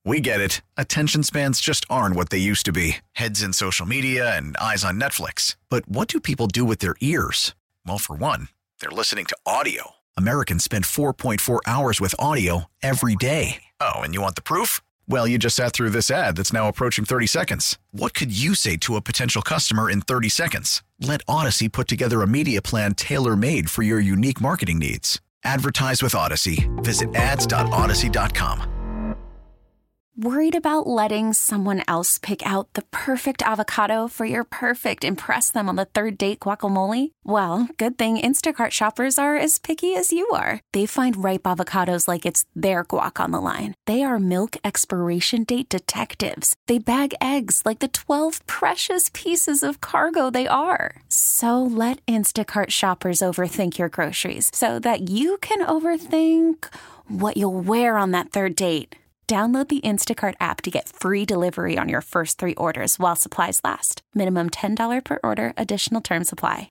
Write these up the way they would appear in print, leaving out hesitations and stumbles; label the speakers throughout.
Speaker 1: We get it. Attention spans just aren't what they used to be. Heads in social media and eyes on Netflix. But what do people do with their ears? Well, for one, they're listening to audio. Americans spend 4.4 hours with audio every day. Oh, and you want the proof? Well, you just sat through this ad that's now approaching 30 seconds. What could you say to a potential customer in 30 seconds? Let Odyssey put together a media plan tailor-made for your unique marketing needs. Advertise with Odyssey. Visit ads.odyssey.com.
Speaker 2: Worried about letting someone else pick out the perfect avocado for your perfect impress them on the third date guacamole? Well, good thing Instacart shoppers are as picky as you are. They find ripe avocados like it's their guac on the line. They are milk expiration date detectives. They bag eggs like the 12 precious pieces of cargo they are. So let Instacart shoppers overthink your groceries so that you can overthink what you'll wear on that third date. Download the Instacart app to get free delivery on your first 3 orders while supplies last. Minimum $10 per order. Additional terms apply.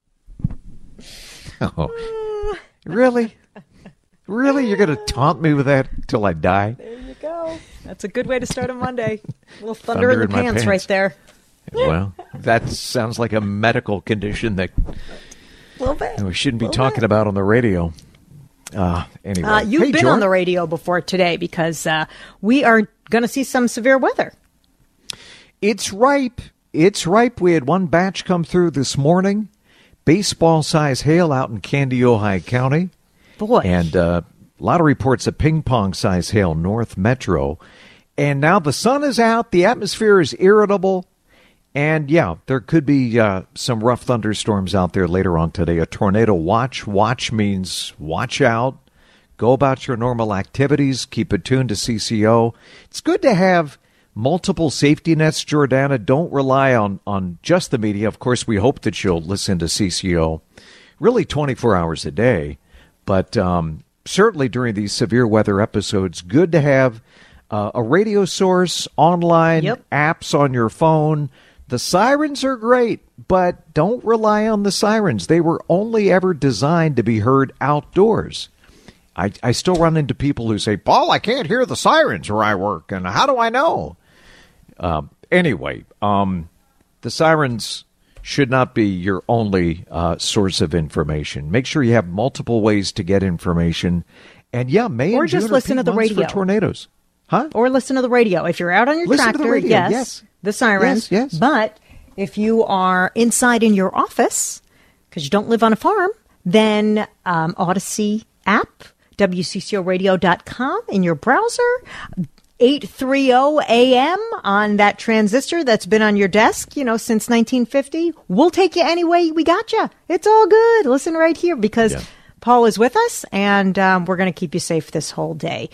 Speaker 3: Oh, really? Really? You're going to taunt me with that till I die?
Speaker 4: There you go. That's a good way to start a Monday. A little thunder in the pants right there.
Speaker 3: Well, that sounds like a medical condition that
Speaker 4: A little bit.
Speaker 3: we shouldn't be talking about on the radio. Anyway.
Speaker 4: You've been on the radio before today because we are going to see some severe weather.
Speaker 3: It's ripe. It's ripe. We had one batch come through this morning. Baseball-size hail out in Candy, Ojai County.
Speaker 4: Boy.
Speaker 3: And a lot of reports of ping-pong-size hail north metro. And now the sun is out. The atmosphere is irritable. And, yeah, there could be some rough thunderstorms out there later on today. A tornado watch. Watch means watch out. Go about your normal activities. Keep it tuned to CCO. It's good to have multiple safety nets, Jordana. Don't rely on just the media. Of course, we hope that you'll listen to CCO really 24 hours a day. But certainly during these severe weather episodes, good to have a radio source, online, apps on your phone. The sirens are great, but don't rely on the sirens. They were only ever designed to be heard outdoors. I still run into people who say, Paul, I can't hear the sirens where I work, and how do I know? Anyway, the sirens should not be your only source of information. Make sure you have multiple ways to get information. And, yeah, May and June
Speaker 4: just listen to the radio
Speaker 3: for tornadoes. Huh?
Speaker 4: Or listen to the radio. If you're out on your tractor, yes. The sirens.
Speaker 3: Yes.
Speaker 4: But if you are inside in your office, because you don't live on a farm, then Odyssey app, WCCOradio.com in your browser, 830 AM on that transistor that's been on your desk, since 1950. We'll take you anyway. We got you. It's all good. Listen right here because Paul is with us, and we're going to keep you safe this whole day.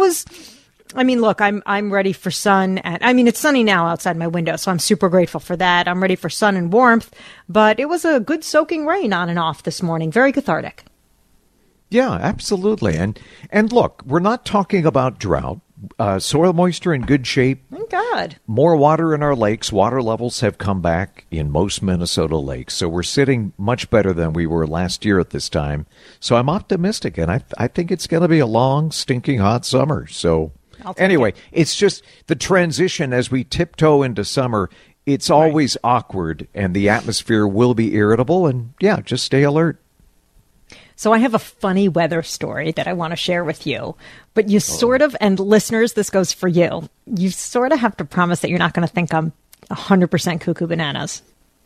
Speaker 4: Look, I'm ready for sun. It's sunny now outside my window, so I'm super grateful for that. I'm ready for sun and warmth, but it was a good soaking rain on and off this morning. Very cathartic.
Speaker 3: Yeah, absolutely. And look, we're not talking about drought. Soil moisture in good shape.
Speaker 4: Thank God.
Speaker 3: More water in our lakes. Water levels have come back in most Minnesota lakes. So we're sitting much better than we were last year at this time. So I'm optimistic, and I think it's going to be a long, stinking hot summer. So anyway, it's just the transition as we tiptoe into summer. It's always awkward, and the atmosphere will be irritable. And, yeah, just stay alert.
Speaker 4: So I have a funny weather story that I want to share with you. But you sort of, and listeners, this goes for you, you sort of have to promise that you're not going to think I'm 100% cuckoo bananas.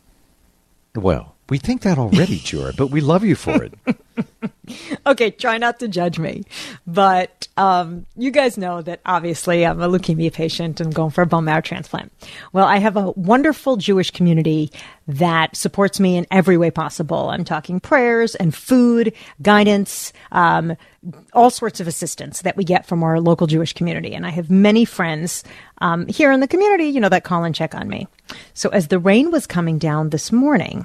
Speaker 3: Well, we think that already, Jura, but we love you for it.
Speaker 4: Okay, try not to judge me. But you guys know that obviously I'm a leukemia patient and going for a bone marrow transplant. Well, I have a wonderful Jewish community that supports me in every way possible. I'm talking prayers and food, guidance, all sorts of assistance that we get from our local Jewish community. And I have many friends here in the community, that call and check on me. So as the rain was coming down this morning,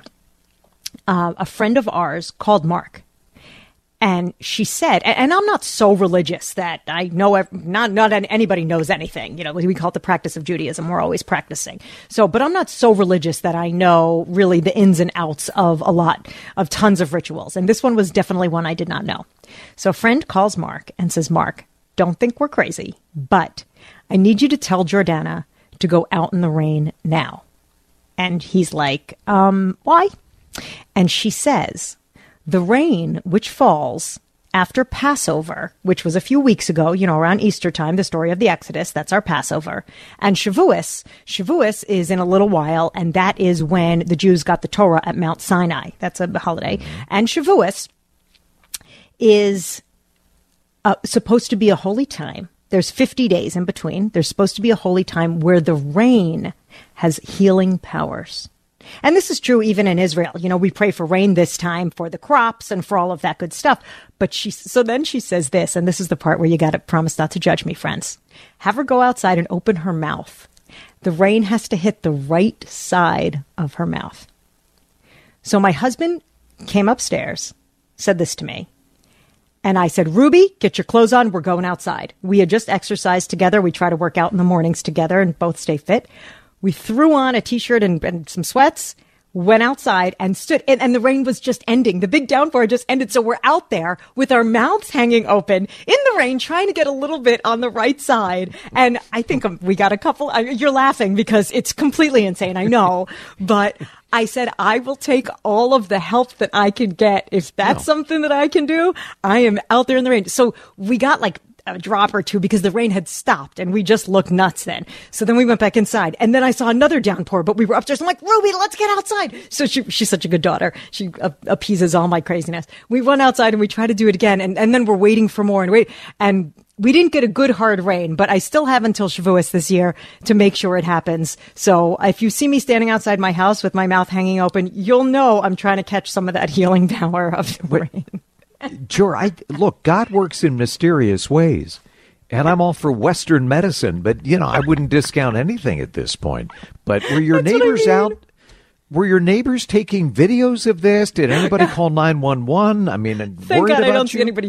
Speaker 4: a friend of ours called Mark. And she said, and I'm not so religious that I know, not anybody knows anything. We call it the practice of Judaism. We're always practicing. But I'm not so religious that I know really the ins and outs of a lot of tons of rituals. And this one was definitely one I did not know. So a friend calls Mark and says, Mark, don't think we're crazy, but I need you to tell Jordana to go out in the rain now. And he's like, why? And she says, the rain which falls after Passover, which was a few weeks ago, around Easter time, the story of the Exodus, that's our Passover. And Shavuos is in a little while, and that is when the Jews got the Torah at Mount Sinai. That's a holiday. And Shavuos is supposed to be a holy time. There's 50 days in between. There's supposed to be a holy time where the rain has healing powers. And this is true even in Israel. We pray for rain this time for the crops and for all of that good stuff. But so then she says this, and this is the part where you got to promise not to judge me, friends. Have her go outside and open her mouth. The rain has to hit the right side of her mouth. So my husband came upstairs, said this to me. And I said, Ruby, get your clothes on. We're going outside. We had just exercised together. We try to work out in the mornings together and both stay fit. We threw on a T-shirt and some sweats, went outside and stood. And the rain was just ending. The big downpour just ended. So we're out there with our mouths hanging open in the rain, trying to get a little bit on the right side. And I think we got a couple. You're laughing because it's completely insane. I know. But I said, I will take all of the help that I can get. If that's something that I can do, I am out there in the rain. So we got like a drop or two because the rain had stopped and we just looked nuts then. So then we went back inside and then I saw another downpour, but we were upstairs. I'm like, Ruby, let's get outside. So she's such a good daughter. She appeases all my craziness. We run outside and we try to do it again. And then we're waiting for more and we didn't get a good hard rain, but I still have until Shavuos this year to make sure it happens. So if you see me standing outside my house with my mouth hanging open, you'll know I'm trying to catch some of that healing power of the rain.
Speaker 3: Sure. Look, God works in mysterious ways, and I'm all for Western medicine, but, I wouldn't discount anything at this point. But were your neighbors out? Were your neighbors taking videos of this? Did anybody call 911? I mean,
Speaker 4: thank God I don't think anybody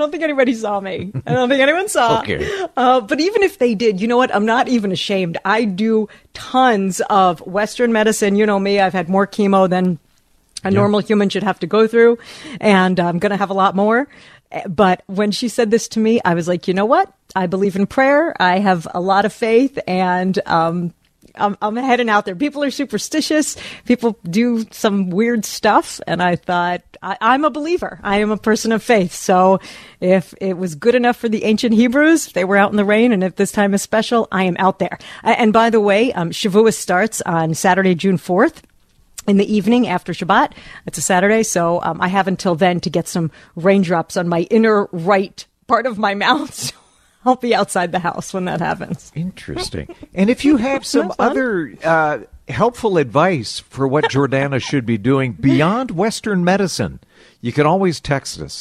Speaker 4: saw me. I don't think anyone saw.
Speaker 3: Okay.
Speaker 4: But even if they did, you know what? I'm not even ashamed. I do tons of Western medicine. You know me. I've had more chemo than a normal human should have to go through, and I'm going to have a lot more. But when she said this to me, I was like, you know what? I believe in prayer. I have a lot of faith, and I'm heading out there. People are superstitious. People do some weird stuff, and I thought, I'm a believer. I am a person of faith. So if it was good enough for the ancient Hebrews, if they were out in the rain, and if this time is special, I am out there. And by the way, Shavuos starts on Saturday, June 4th. In the evening after Shabbat. It's a Saturday, so I have until then to get some raindrops on my inner right part of my mouth. So I'll be outside the house when that happens.
Speaker 3: Interesting. And if you have some other helpful advice for what Jordana should be doing beyond Western medicine, you can always text us,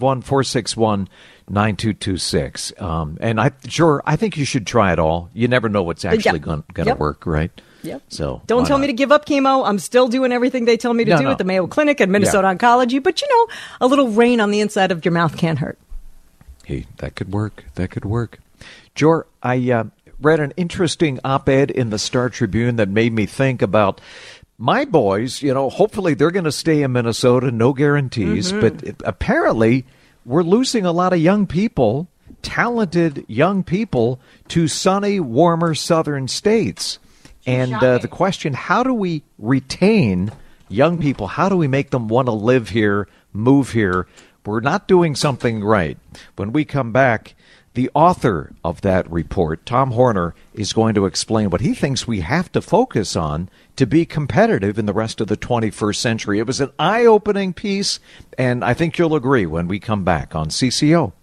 Speaker 3: 651-461-9226. And I think you should try it all. You never know what's actually going to work, right?
Speaker 4: Yep.
Speaker 3: So
Speaker 4: don't tell me to give up chemo. I'm still doing everything they tell me to do at the Mayo Clinic and Minnesota Oncology. But, a little rain on the inside of your mouth can't hurt.
Speaker 3: Hey, that could work. Jor, I read an interesting op-ed in the Star Tribune that made me think about my boys. Hopefully they're going to stay in Minnesota. No guarantees. Mm-hmm. But apparently we're losing a lot of young people, talented young people, to sunny, warmer southern states. And the question, how do we retain young people? How do we make them want to live here, move here? We're not doing something right. When we come back, the author of that report, Tom Horner, is going to explain what he thinks we have to focus on to be competitive in the rest of the 21st century. It was an eye-opening piece, and I think you'll agree when we come back on CCO.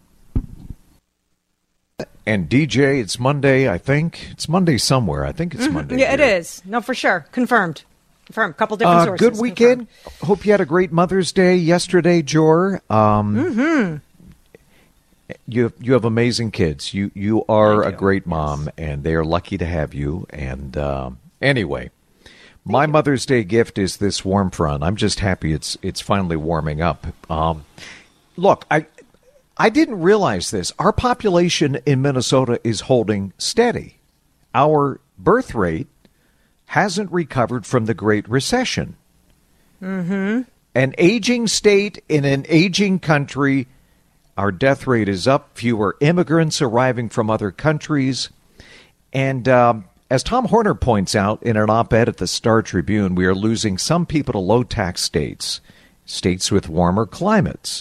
Speaker 3: And DJ, it's Monday, I think. It's Monday somewhere. I think it's Monday.
Speaker 4: Yeah, it is. No, for sure. Confirmed. Couple different sources.
Speaker 3: Good weekend. Confirmed. Hope you had a great Mother's Day yesterday, Jor. You have amazing kids. You are a great mom, and they are lucky to have you. And anyway, my Mother's Day gift is this warm front. I'm just happy it's finally warming up. Look, I didn't realize this. Our population in Minnesota is holding steady. Our birth rate hasn't recovered from the Great Recession. Mm-hmm. An aging state in an aging country. Our death rate is up. Fewer immigrants arriving from other countries. And as Tom Horner points out in an op-ed at the Star Tribune, we are losing some people to low-tax states, states with warmer climates.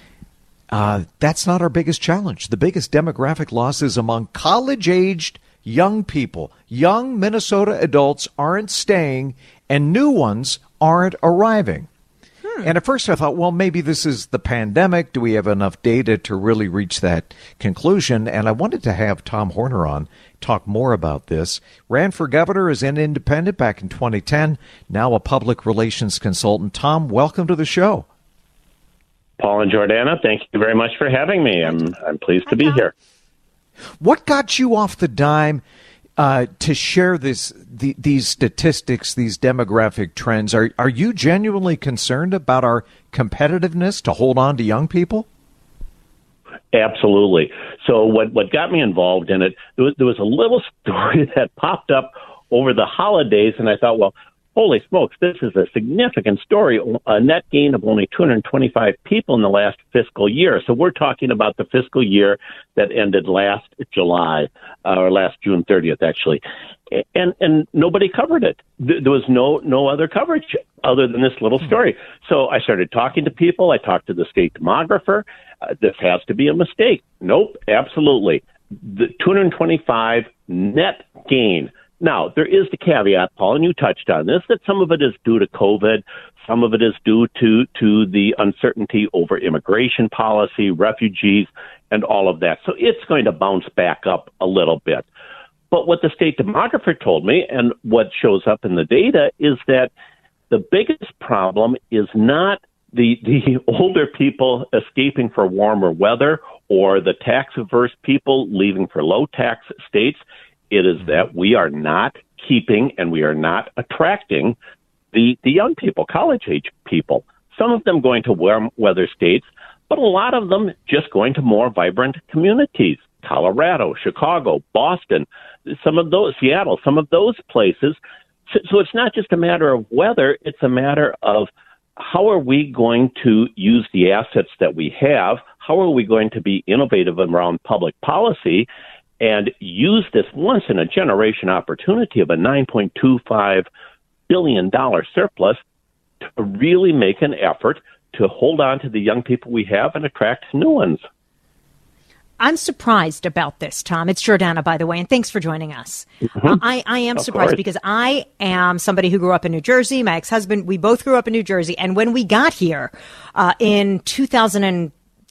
Speaker 3: That's not our biggest challenge. The biggest demographic loss is among college-aged young people. Young Minnesota adults aren't staying, and new ones aren't arriving. And at first I thought, well, maybe this is the pandemic. Do we have enough data to really reach that conclusion? And I wanted to have Tom Horner on, talk more about this. Ran for governor as an independent back in 2010, now a public relations consultant. Tom, welcome to the show.
Speaker 5: Paul and Jordana, thank you very much for having me. I'm pleased to be here.
Speaker 3: What got you off the dime to share these statistics, these demographic trends? Are you genuinely concerned about our competitiveness to hold on to young people?
Speaker 5: Absolutely. So what got me involved in it, there was a little story that popped up over the holidays, and I thought, well, holy smokes, this is a significant story, a net gain of only 225 people in the last fiscal year. So we're talking about the fiscal year that ended last July, or last June 30th, actually. And nobody covered it. There was no other coverage other than this little story. So I started talking to people. I talked to the state demographer. This has to be a mistake. Nope, absolutely. The 225 net gain. Now, there is the caveat, Paul, and you touched on this, that some of it is due to COVID, some of it is due to the uncertainty over immigration policy, refugees, and all of that. So it's going to bounce back up a little bit. But what the state demographer told me, and what shows up in the data, is that the biggest problem is not the older people escaping for warmer weather or the tax-averse people leaving for low-tax states. It is that we are not keeping and we are not attracting the young people, college-age people. Some of them going to warm weather states, but a lot of them just going to more vibrant communities. Colorado, Chicago, Boston, some of those, Seattle, some of those places. So it's not just a matter of weather, it's a matter of how are we going to use the assets that we have? How are we going to be innovative around public policy and use this once-in-a-generation opportunity of a $9.25 billion surplus to really make an effort to hold on to the young people we have and attract new ones?
Speaker 4: I'm surprised about this, Tom. It's Jordana, by the way, and thanks for joining us.
Speaker 5: Mm-hmm.
Speaker 4: I am surprised because I am somebody who grew up in New Jersey. My ex-husband, we both grew up in New Jersey. And when we got here in 2000, when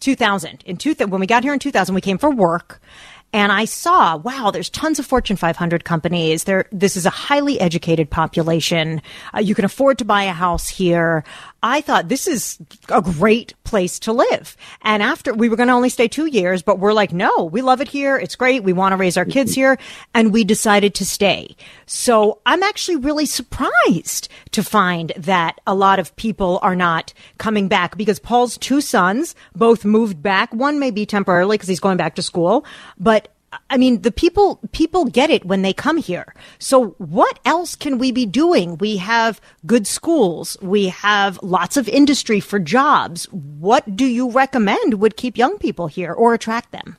Speaker 4: we got here in 2000, we came for work. And I saw, wow, there's tons of Fortune 500 companies. This is a highly educated population. You can afford to buy a house here. I thought this is a great place to live. And after we were going to only stay 2 years, but we're like, no, we love it here. It's great. We want to raise our kids here. And we decided to stay. So I'm actually really surprised to find that a lot of people are not coming back because Paul's two sons both moved back. One may be temporarily because he's going back to school, but I mean, the people get it when they come here. So what else can we be doing? We have good schools. We have lots of industry for jobs. What do you recommend would keep young people here or attract them?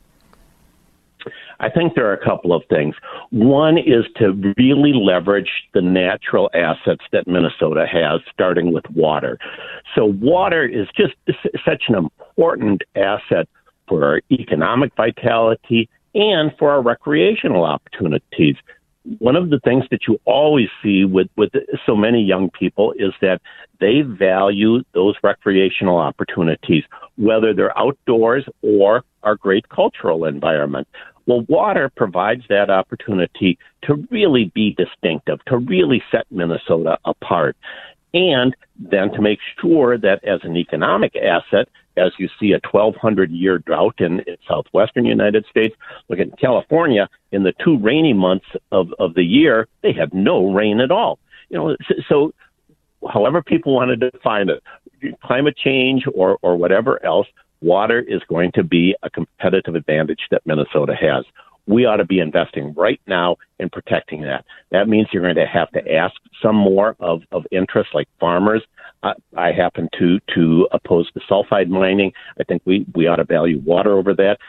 Speaker 5: I think there are a couple of things. One is to really leverage the natural assets that Minnesota has, starting with water. So water is just such an important asset for our economic vitality and for our recreational opportunities. One of the things that you always see with so many young people is that they value those recreational opportunities, whether they're outdoors or our great cultural environment. Well, water provides that opportunity to really be distinctive, to really set Minnesota apart, and then to make sure that as an economic asset, as you see a 1,200-year drought in southwestern United States. Look at California, in the 2 rainy months of the year, they have no rain at all. So however people want to define it, climate change or whatever else, water is going to be a competitive advantage that Minnesota has. We ought to be investing right now in protecting that. That means you're going to have to ask some more of interests like farmers. I happen to oppose the sulfide mining. I think we ought to value water over that.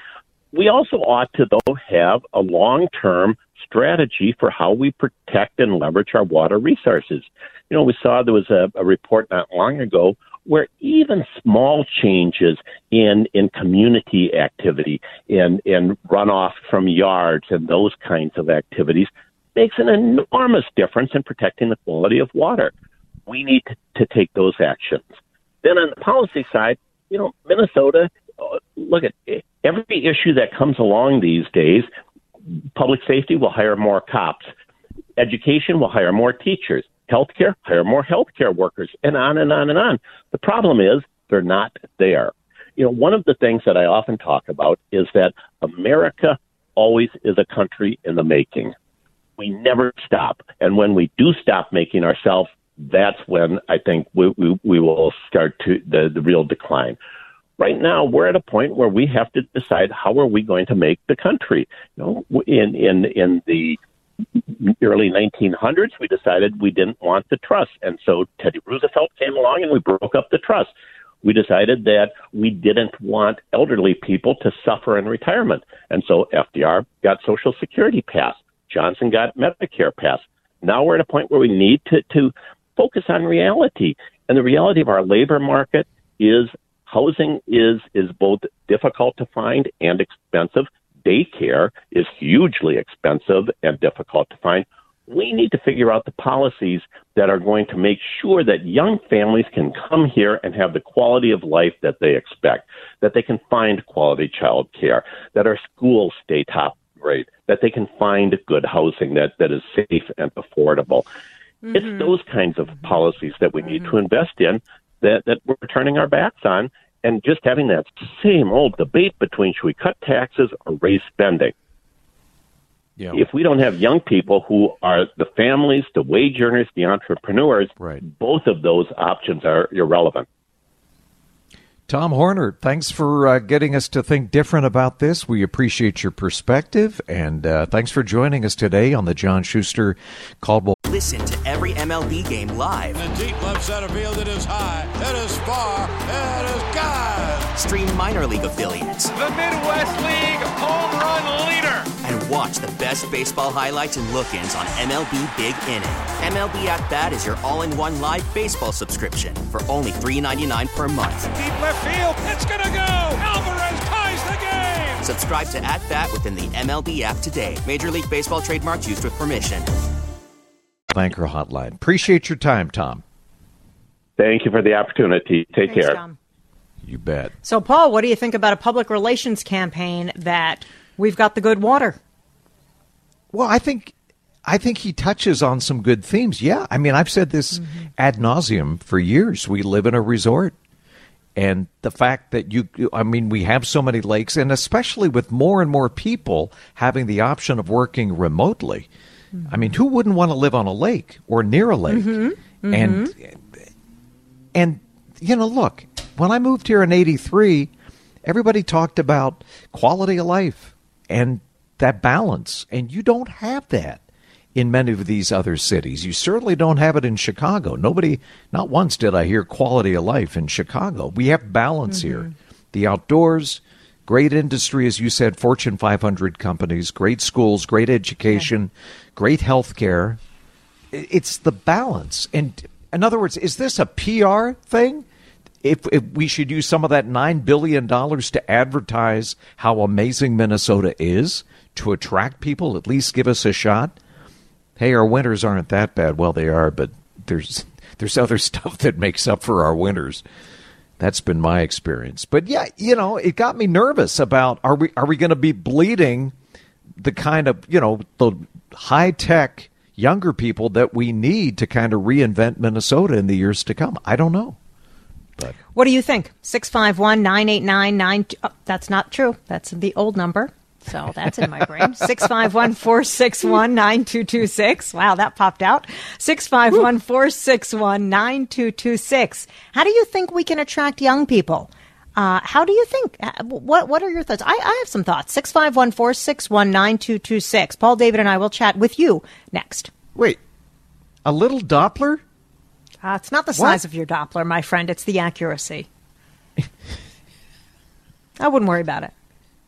Speaker 5: we also ought to, though, have a long-term strategy for how we protect and leverage our water resources. We saw there was a report not long ago where even small changes in community activity, in runoff from yards and those kinds of activities makes an enormous difference in protecting the quality of water. We need to take those actions. Then on the policy side, Minnesota, look at every issue that comes along these days. Public safety will hire more cops. Education will hire more teachers. Healthcare, hire more healthcare workers, and on and on and on. The problem is they're not there. One of the things that I often talk about is that America always is a country in the making. We never stop. And when we do stop making ourselves, that's when I think we will start to the real decline. Right now, we're at a point where we have to decide how are we going to make the country. In the early 1900s, we decided we didn't want the trust. And so Teddy Roosevelt came along and we broke up the trust. We decided that we didn't want elderly people to suffer in retirement. And so FDR got Social Security passed. Johnson got Medicare passed. Now we're at a point where we need to focus on reality. And the reality of our labor market is housing is both difficult to find and expensive. Daycare is hugely expensive and difficult to find. We need to figure out the policies that are going to make sure that young families can come here and have the quality of life that they expect, that they can find quality child care, that our schools stay top grade, that they can find good housing that is safe and affordable. Mm-hmm. It's those kinds of policies that we need to invest in that we're turning our backs on. And just having that same old debate between should we cut taxes or raise spending. Yeah. If we don't have young people who are the families, the wage earners, the entrepreneurs, both of those options are irrelevant.
Speaker 3: Tom Horner, thanks for getting us to think different about this. We appreciate your perspective, and thanks for joining us today on the John Schuster Caldwell.
Speaker 6: Listen to every MLB game live.
Speaker 7: In the deep left center field, it is high, it is far, it is gone.
Speaker 6: Stream minor league affiliates.
Speaker 8: The Midwest League home run leader.
Speaker 6: And watch the best baseball highlights and look-ins on MLB Big Inning. MLB At Bat is your all-in-one live baseball subscription for only $3.99 per month.
Speaker 8: Deep left field, it's gonna go. Alvarez ties the game.
Speaker 6: Subscribe to At Bat within the MLB app today. Major League Baseball trademarks used with permission.
Speaker 3: Banker Hotline. Appreciate your time, Tom.
Speaker 5: Thank you for the opportunity. Thanks, care.
Speaker 4: Tom.
Speaker 3: You bet.
Speaker 4: So, Paul, what do you think about a public relations campaign that we've got the good water?
Speaker 3: Well, I think he touches on some good themes. Yeah, I mean, I've said this ad nauseum for years. We live in a resort. And the fact that we have so many lakes, and especially with more and more people having the option of working remotely. I mean, who wouldn't want to live on a lake or near a lake? And look, when I moved here in 83, everybody talked about quality of life and that balance. And you don't have that in many of these other cities. You certainly don't have it in Chicago. Not once did I hear quality of life in Chicago. We have balance here. The outdoors, great industry, as you said, Fortune 500 companies, great schools, great education, great health care. It's the balance. And in other words, is this a PR thing? If we should use some of that $9 billion to advertise how amazing Minnesota is, to attract people, at least give us a shot. Hey, our winters aren't that bad. Well, they are, but there's other stuff that makes up for our winters. That's been my experience. But yeah, it got me nervous about are we going to be bleeding the kind of, the high-tech younger people that we need to kind of reinvent Minnesota in the years to come. I don't know. But
Speaker 4: what do you think? 651-989-92. Oh, that's not true. That's the old number. So that's in my brain. 651-461-9226. Wow, that popped out. 651-461-9226. How do you think we can attract young people? How do you think? What are your thoughts? I have some thoughts. 651-461-9226. Paul, David, and I will chat with you next.
Speaker 3: Wait, a little Doppler?
Speaker 4: It's not the size of your Doppler, my friend. It's the accuracy. I wouldn't worry about it.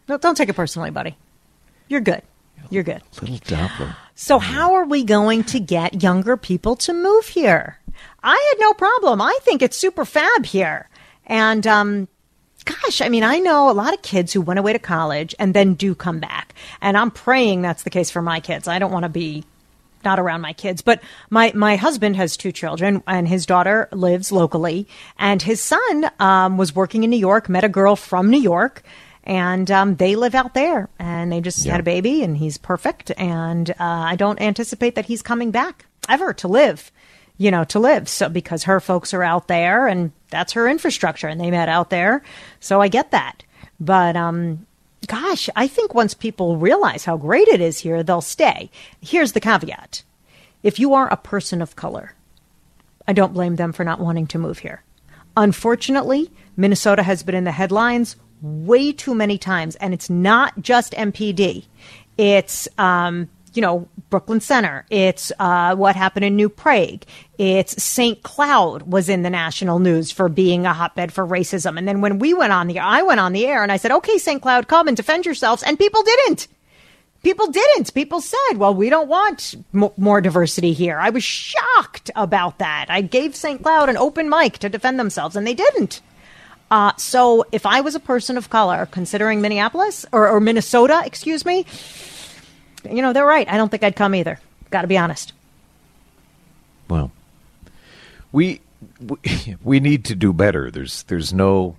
Speaker 4: No, don't take it personally, buddy. You're good. You're good.
Speaker 3: Little Doppler.
Speaker 4: So how are we going to get younger people to move here? I had no problem. I think it's super fab here. And, gosh, I mean, I know a lot of kids who went away to college and then do come back. And I'm praying that's the case for my kids. I don't want to be not around my kids. But my husband has 2 children, and his daughter lives locally. And his son was working in New York, met a girl from New York. And they live out there, and they just had a baby, and he's perfect. And I don't anticipate that he's coming back ever to live. So because her folks are out there, and that's her infrastructure, and they met out there. So I get that. But, gosh, I think once people realize how great it is here, they'll stay. Here's the caveat. If you are a person of color, I don't blame them for not wanting to move here. Unfortunately, Minnesota has been in the headlines way too many times, and it's not just MPD. It's, Brooklyn Center. It's what happened in New Prague. It's St. Cloud was in the national news for being a hotbed for racism. And then when I went on the air and I said, okay, St. Cloud, come and defend yourselves. And people didn't. People said, well, we don't want more diversity here. I was shocked about that. I gave St. Cloud an open mic to defend themselves, and they didn't. So if I was a person of color considering Minneapolis or Minnesota, excuse me, they're right. I don't think I'd come either. Got to be honest.
Speaker 3: Well, we need to do better. There's no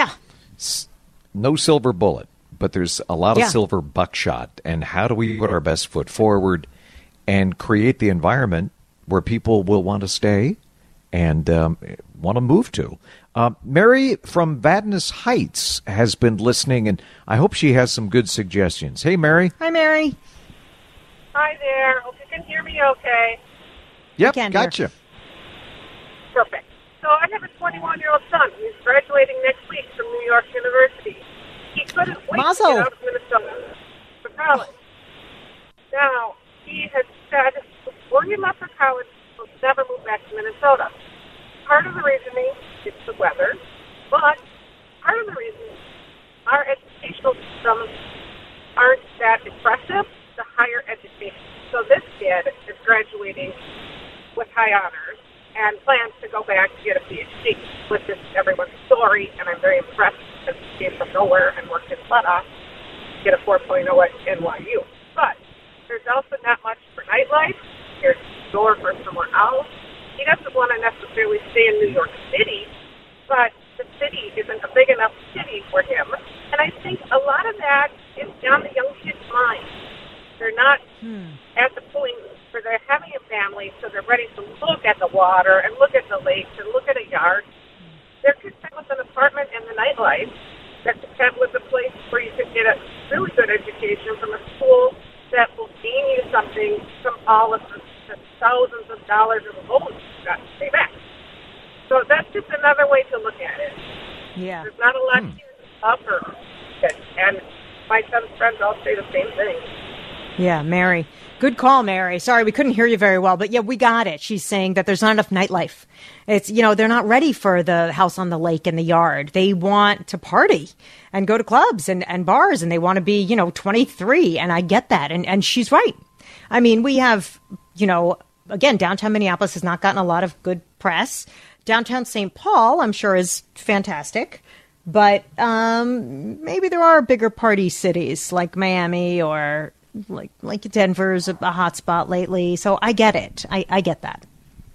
Speaker 3: silver bullet, but there's a lot of silver buckshot. And how do we put our best foot forward and create the environment where people will want to stay and want to move to? Mary from Vadnais Heights has been listening, and I hope she has some good suggestions. Hey, Mary.
Speaker 4: Hi, Mary.
Speaker 9: Hi there. Hope you can hear me okay.
Speaker 3: Yep, gotcha.
Speaker 9: Perfect. So I have a 21-year-old son. He's graduating next week from New York University. He couldn't wait to get out of Minnesota for college. Now, he has said before he left for college, he'll never move back to Minnesota. Part of the reasoning is the weather, but part of the reason our educational systems aren't that impressive, the higher education. So this kid is graduating with high honors and plans to go back to get a PhD, which is everyone's story, and I'm very impressed because he came from nowhere and worked in Florida to get a 4.0 at NYU. But there's also not much for nightlife. There's a door for somewhere else. He doesn't want to necessarily stay in New York City, but the city isn't a big enough city for him. And I think a lot of that is on the young kid's mind. They're not at the point where they're having a family, so they're ready to look at the water and look at the lakes and look at a yard. They're content with an apartment and the nightlife. They're content with a place where you can get a really good education from a school that will gain you something from all of the thousands of dollars of loans you've got to pay back. So that's just another way to look at it.
Speaker 4: Yeah.
Speaker 9: There's not a lot to offer. And my son's friends all say the same thing.
Speaker 4: Yeah, Mary. Good call, Mary. Sorry, we couldn't hear you very well, but yeah, we got it. She's saying that there's not enough nightlife. It's, they're not ready for the house on the lake and the yard. They want to party and go to clubs and bars, and they want to be, 23. And I get that. And she's right. I mean, we have, again, downtown Minneapolis has not gotten a lot of good press. Downtown St. Paul, I'm sure, is fantastic. But maybe there are bigger party cities like Miami or like Denver's a hot spot lately. So I get it. I get that.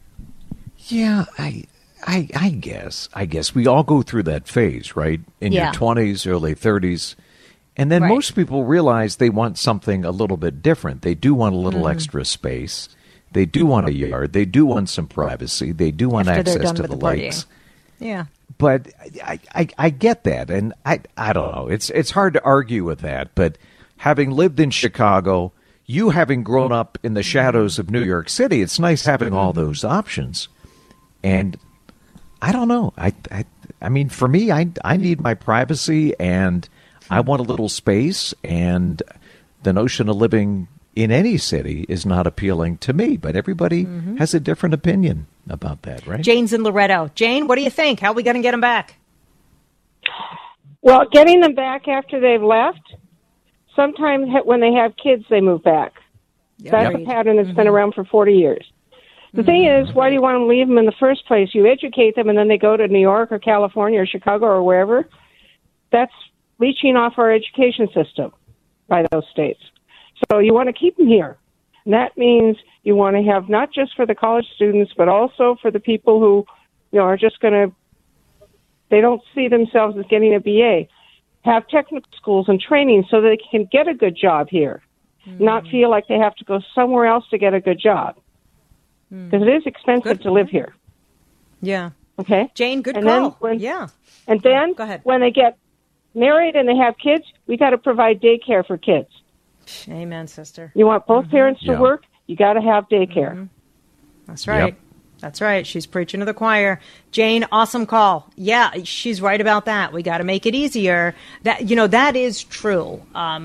Speaker 3: Yeah, I guess we all go through that phase, right? In your 20s, early 30s. And then most people realize they want something a little bit different. They do want a little extra space. They do want a yard. They do want some privacy. They do want access to the lakes.
Speaker 4: Yeah.
Speaker 3: But I get that. And I don't know. It's hard to argue with that. But having lived in Chicago, you having grown up in the shadows of New York City, it's nice having all those options. And I don't know. I mean, for me, I need my privacy, and I want a little space, and the notion of living in any city is not appealing to me. But everybody has a different opinion about that, right?
Speaker 4: Jane's in Loretto. Jane, what do you think? How are we going to get them back?
Speaker 10: Well, getting them back after they've left, sometimes when they have kids, they move back. That's a pattern that's been around for 40 years. The thing is, why do you want to leave them in the first place? You educate them, and then they go to New York or California or Chicago or wherever. That's leeching off our education system by those states. So you want to keep them here. And that means you want to have not just for the college students, but also for the people who, are just going to, they don't see themselves as getting a BA. Have technical schools and training so they can get a good job here, not feel like they have to go somewhere else to get a good job. Because it is expensive to live here.
Speaker 4: Yeah.
Speaker 10: Okay?
Speaker 4: Jane, good
Speaker 10: and
Speaker 4: call.
Speaker 10: And then
Speaker 4: go ahead.
Speaker 10: When they get married and they have kids, we got to provide daycare for kids.
Speaker 4: Amen, sister.
Speaker 10: You want both parents to work, you got to have daycare.
Speaker 4: That's right. Yep. That's right. She's preaching to the choir. Jane, awesome call. Yeah, she's right about that. We got to make it easier. That is true.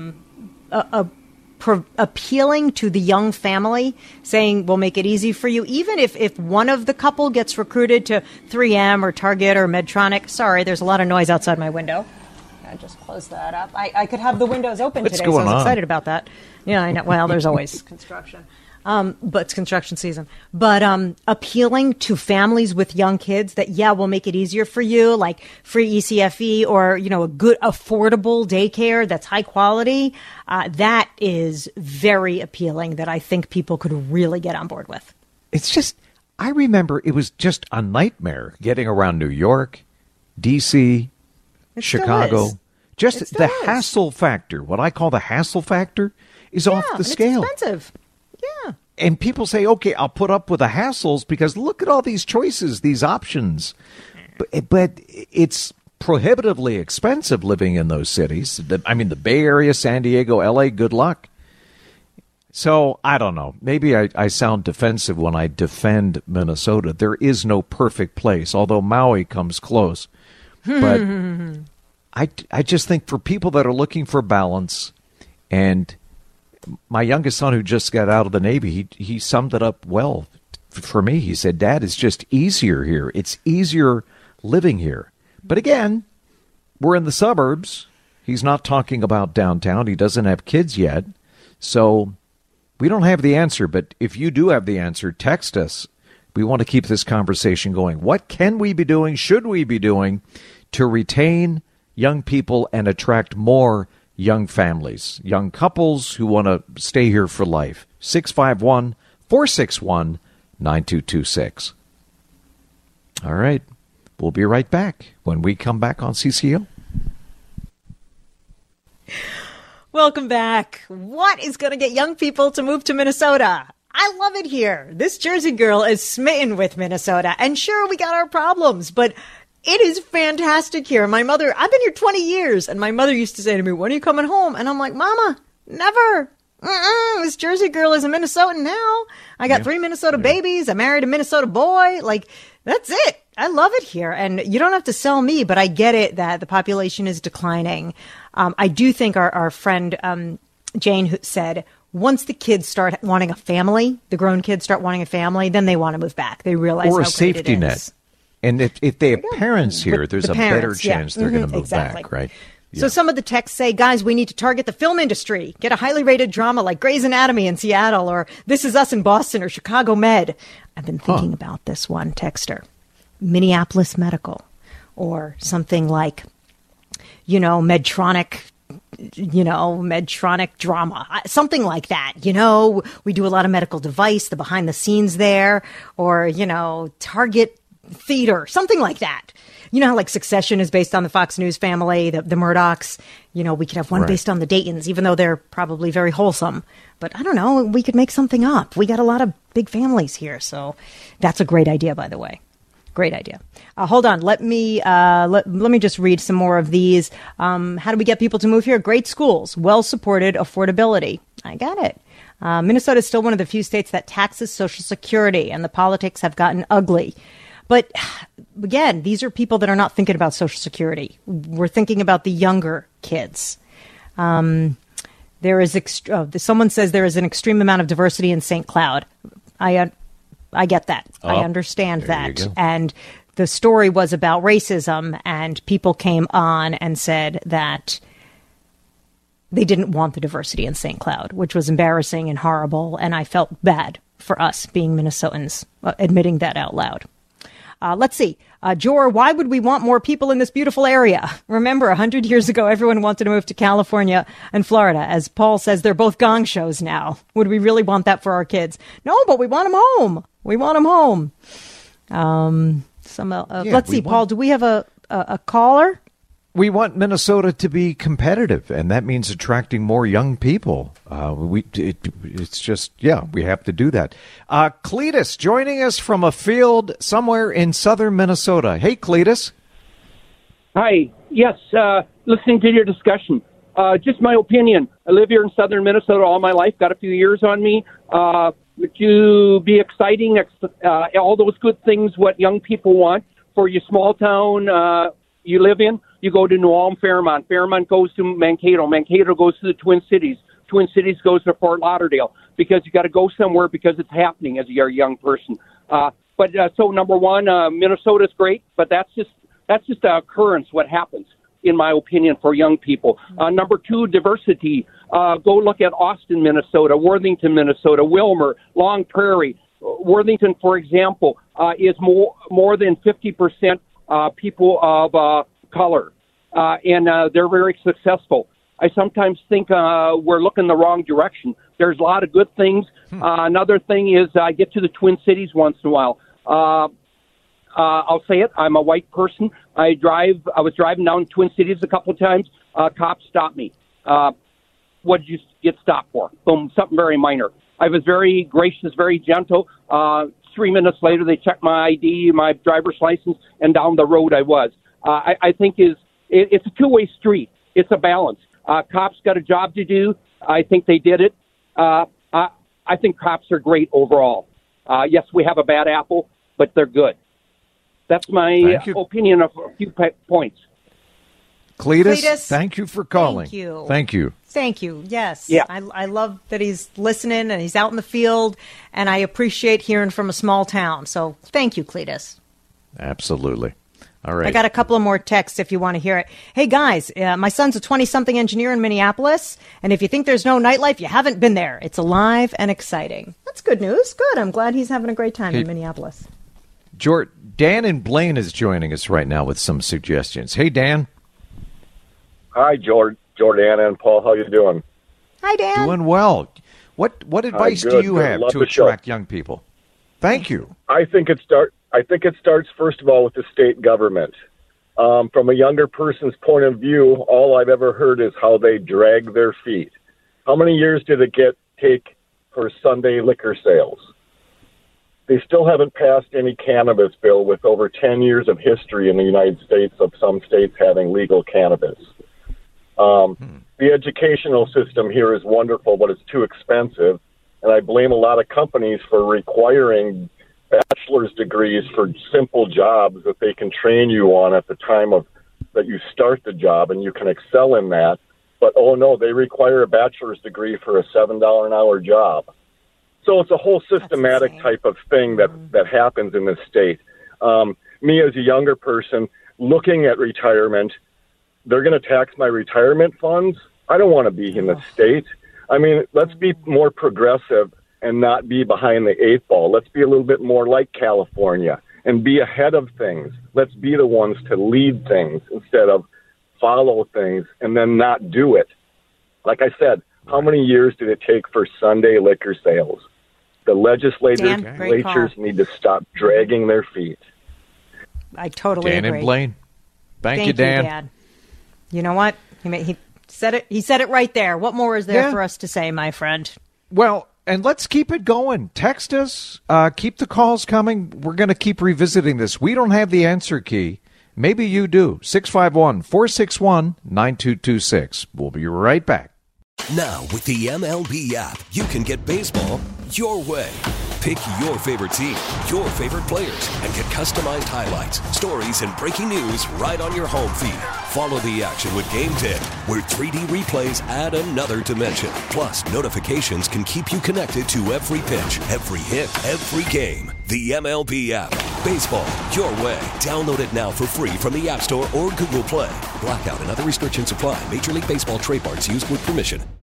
Speaker 4: Appealing to the young family, saying we'll make it easy for you, even if one of the couple gets recruited to 3M or Target or Medtronic. Sorry, there's a lot of noise outside my window. I just closed that up. I could have the windows open today, so I was excited about that. Yeah, I know. Well, there's always construction. But it's construction season. But appealing to families with young kids that, we'll make it easier for you, like free ECFE or, a good, affordable daycare that's high quality. That is very appealing that I think people could really get on board with.
Speaker 3: It's just, I remember it was just a nightmare getting around New York, D.C., Chicago. Just the hassle factor, what I call the hassle factor, is off the scale.
Speaker 4: It's expensive. Yeah.
Speaker 3: And people say, okay, I'll put up with the hassles because look at all these choices, these options. But it's prohibitively expensive living in those cities. The Bay Area, San Diego, L.A., good luck. So I don't know. Maybe I sound defensive when I defend Minnesota. There is no perfect place, although Maui comes close. But I just think for people that are looking for balance, and my youngest son who just got out of the Navy, he summed it up well for me. He said, Dad, it's just easier here. It's easier living here. But again, we're in the suburbs. He's not talking about downtown. He doesn't have kids yet. So we don't have the answer. But if you do have the answer, text us. We want to keep this conversation going. What can we be doing, should we be doing to retain young people and attract more young families, young couples who want to stay here for life? 651-461-9226. All right. We'll be right back when we come back on CCO.
Speaker 4: Welcome back. What is going to get young people to move to Minnesota? I love it here. This Jersey girl is smitten with Minnesota. And sure, we got our problems, but it is fantastic here. I've been here 20 years, and my mother used to say to me, when are you coming home? And I'm like, Mama, never. This Jersey girl is a Minnesotan now. I got 3 Minnesota babies. I married a Minnesota boy. Like, that's it. I love it here. And you don't have to sell me, but I get it that the population is declining. I do think our friend Jane said, once the kids start wanting a family, the grown kids start wanting a family, then they want to move back. They realize
Speaker 3: or
Speaker 4: how
Speaker 3: a safety
Speaker 4: great it
Speaker 3: net.
Speaker 4: Is.
Speaker 3: And if they have parents here, there's a better chance they're going to move
Speaker 4: exactly.
Speaker 3: back, right? Yeah.
Speaker 4: So some of the texts say, guys, we need to target the film industry, get a highly rated drama like Grey's Anatomy in Seattle or This Is Us in Boston or Chicago Med. I've been thinking about this one texter, Minneapolis Medical, or something like, Medtronic drama, something like that. We do a lot of medical device, the behind the scenes there, or, Target theater, something like that. You know how like Succession is based on the Fox News family, the Murdochs. We could have one based on the Daytons, even though they're probably very wholesome. But I don't know, we could make something up. We got a lot of big families here, so that's a great idea, by the way. Great idea. Hold on, let me just read some more of these. How do we get people to move here? Great schools, well-supported affordability. I got it. Minnesota is still one of the few states that taxes Social Security, and the politics have gotten ugly. But again, these are people that are not thinking about Social Security. We're thinking about the younger kids. Someone says there is an extreme amount of diversity in St. Cloud. I get that. I understand that. And the story was about racism, and people came on and said that they didn't want the diversity in St. Cloud, which was embarrassing and horrible. And I felt bad for us being Minnesotans admitting that out loud. Let's see. Jor, why would we want more people in this beautiful area? Remember, 100 years ago, everyone wanted to move to California and Florida. As Paul says, they're both gong shows now. Would we really want that for our kids? No, but we want them home. We want them home. Let's see, Paul, do we have a caller?
Speaker 3: We want Minnesota to be competitive, and that means attracting more young people. It's just, we have to do that. Cletus joining us from a field somewhere in southern Minnesota. Hey, Cletus.
Speaker 11: Hi. Yes, listening to your discussion. Just my opinion. I live here in southern Minnesota all my life, got a few years on me. Would you be exciting, all those good things what young people want for your small town you live in? You go to New Ulm, Fairmont. Fairmont goes to Mankato. Mankato goes to the Twin Cities. Twin Cities goes to Fort Lauderdale, because you got to go somewhere because it's happening as you're a young person. So number one, Minnesota's great, but that's just an occurrence. What happens, in my opinion, for young people. Number two, diversity. Go look at Austin, Minnesota, Worthington, Minnesota, Wilmer, Long Prairie. Worthington, for example, is more than 50% people of color, and they're very successful. I sometimes think we're looking the wrong direction. There's a lot of good things. Another thing is I get to the Twin Cities once in a while. I'll say it. I'm a white person. I was driving down Twin Cities a couple of times. Cops stopped me. What did you get stopped for? Boom, something very minor. I was very gracious, very gentle. 3 minutes later, they checked my ID, my driver's license, and down the road I was. I think it's a two-way street. It's a balance. Cops got a job to do. I think they did it. I think cops are great overall. Yes, we have a bad apple, but they're good. That's my opinion of a few points.
Speaker 3: Cletus, thank you for calling.
Speaker 4: Thank you. Yes. Yeah. I love that he's listening and he's out in the field, and I appreciate hearing from a small town. So thank you, Cletus.
Speaker 3: Absolutely. All right.
Speaker 4: I got a couple of more texts if you want to hear it. Hey, guys, my son's a 20-something engineer in Minneapolis, and if you think there's no nightlife, you haven't been there. It's alive and exciting. That's good news. Good. I'm glad he's having a great time in Minneapolis.
Speaker 3: Dan and Blaine is joining us right now with some suggestions. Hey, Dan.
Speaker 12: Hi, Jordana and Paul. How you doing?
Speaker 4: Hi, Dan.
Speaker 3: Doing well. What advice do you have to attract young people? Thank you.
Speaker 12: I think it starts first of all with the state government. From a younger person's point of view, all I've ever heard is how they drag their feet. How many years did it take for Sunday liquor sales? They still haven't passed any cannabis bill with over 10 years of history in the United States of some states having legal cannabis. The educational system here is wonderful, but it's too expensive. And I blame a lot of companies for requiring bachelor's degrees for simple jobs that they can train you on at the time that you start the job, and you can excel in that. But, oh, no, they require a bachelor's degree for a $7 an hour job. So it's a whole systematic type of thing that happens in this state. Me as a younger person looking at retirement, they're going to tax my retirement funds. I don't want to be in the state. I mean, let's be more progressive and not be behind the eight ball. Let's be a little bit more like California and be ahead of things. Let's be the ones to lead things instead of follow things and then not do it. Like I said, how many years did it take for Sunday liquor sales? The legislatures need to stop dragging their feet.
Speaker 4: I totally agree.
Speaker 3: Dan and Blaine. Thank you, Dan.
Speaker 4: You know what? He said it. He said it right there. What more is there for us to say, my friend?
Speaker 3: Well, and let's keep it going. Text us. Keep the calls coming. We're going to keep revisiting this. We don't have the answer key. Maybe you do. 651-461-9226. We'll be right back.
Speaker 13: Now, with the MLB app, you can get baseball your way. Pick your favorite team, your favorite players, and get customized highlights, stories, and breaking news right on your home feed. Follow the action with Game Day, where 3D replays add another dimension. Plus, notifications can keep you connected to every pitch, every hit, every game. The MLB app. Baseball, your way. Download it now for free from the App Store or Google Play. Blackout and other restrictions apply. Major League Baseball trademarks used with permission.